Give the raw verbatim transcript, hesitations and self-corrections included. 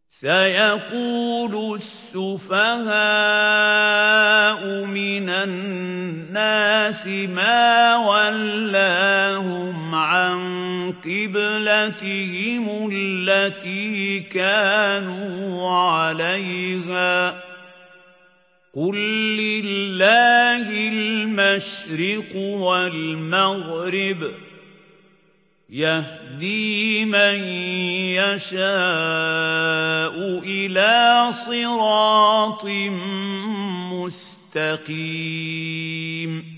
سيقول السفهاء من الناس ما ولاهم عن قبلتهم التي كانوا عليها قل لله المشرق والمغرب يهدي من يشاء إلى صراط مستقيم